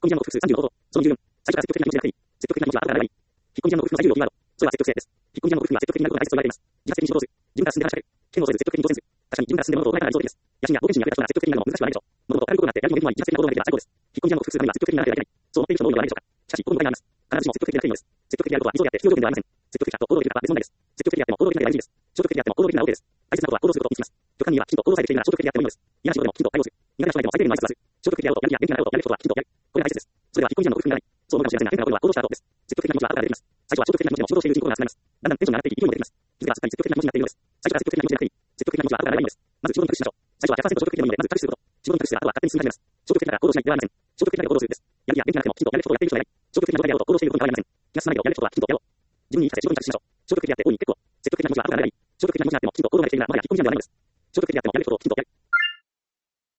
コンビジャンの複数30のこと。その十分。最初から積極的な気持ちでなくていい。積極的な気持ちは後からならない。引っ込み思案の工夫の最重要キーワード。それは積極性です。引っ込み思案の工夫は積極的なことが大切と言われています。自発的に仕事をする。自分から進んで話しかける。剣を恐れず積極的に挑戦する。確かに自分から進んで物事を行いから理想的です。野心や冒険心にあふれた人が積極的になるのも難しくはないでしょう。物事を軽く行ってやる気も出るのに自発的な行動ができれば最高です。引っ込み思案の複数が積極的にならなければいけない。そう思っている人も多いのではないでしょうか。しかし、一方の場合があります。必ずしも積極的でなくていいのです。積極的であることは急いであって必要条件ではありません。積極的かと行動できるかは別問題です。積極的であっても行動できないが大事です。消極的であっても行動できないが OK です。大切なことは行動することにします。極端に言えば、きちんと行動さえできているなら消極的であってもいいのです。嫌な仕事でもきちんと対応する。苦手な人がいても最低限の挨拶はする。消極的であろうとやる気や元気がないことやるべきことはきちんとやる。これが大切です。それでは引っ込み思案の工夫にならない。そう思うかもしれませんが、変化が起こるのは行動した後です。積極的な気持ちは後から出てきます。最初は消極的な気持ちでも仕事をしているうちに行動が進みます。だんだんテンションが上がっていき、勢いも出てきます。気づけばすっかり積極的な気持ちになっているのです。最初から積極的な気持ちでなくていい。積極的な気持ちは後から出ればいいのです。まず仕事に託すすること。最初は100%消極的でもいいので、まず託すること。仕事に託してあとは勝手に進み始めます。消極的だから行動しないではありません。消極的だから行動するです。やる気や元気がなくてもきちんとやるべきことをやっている人がいない。消極的なことでやろうと行動していることに変わりません。気が進まないけどやるべきことはきちんとやろう。自分に言い聞かせ仕事に託しましょう。消極的であって大いに結構。積極的な気持ちは後から出ればいい。消極的な気持ちになってもきちんと行動ができているならまだ引っ込み思案ではないのです。消極的であってもやるべきことをきちんとやる。